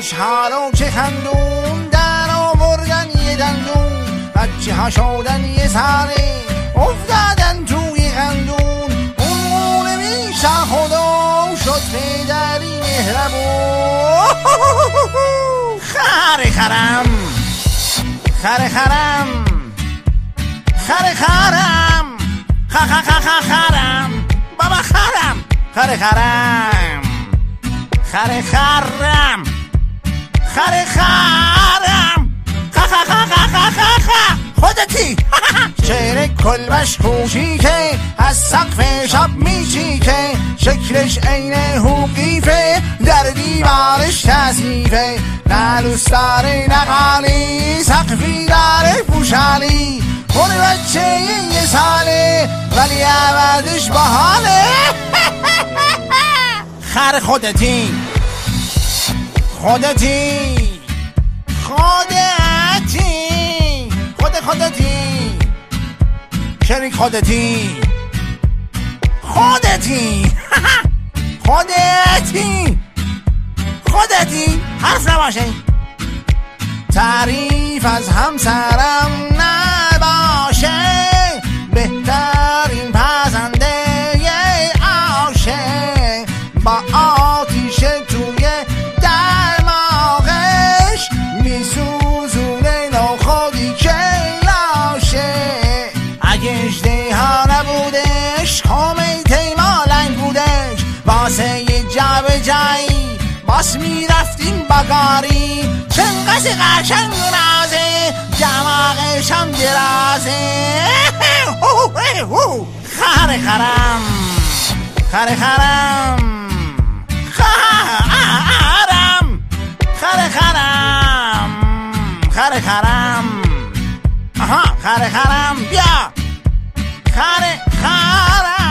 خوشحال و چه خندون، در آوردن یه دندون، بچه ها شدن یه سره، افتادن توی خندون. اون میشه خدا شد پدری مهربون. خره خرم خره خرم خره خرم خرم بابا خرم خره خرم خره خرم خره خرم خودتی. شعر کلبش کوشی که از سقف شب میچیکه، شکلش عین حقیفه، در دیوارش تصیفه، نه دوست داره نه قالی، سقفی داره پوشالی، خود بچه یه ساله ولی عوضش باحاله. خر خودتی خودتی خودتی خودتی شریک خودتی خودتی خودتی خودتی حرف نباشه. تعریف از همسرم نباشه، بهترین پسنده عاشق، با آتیش توی دماغش میسوزونه ناخودی که لاشه. اگه اژدها نبودش کمیته مالنگ بودش، واسه یه جعبه جایی باس میرفتیم بگاری. چنقدر قشنگ رازه دماغش هم درازه. خره خرم خره خرم خرم خره خرم خره خرم آها خره خرم بیا خره خرم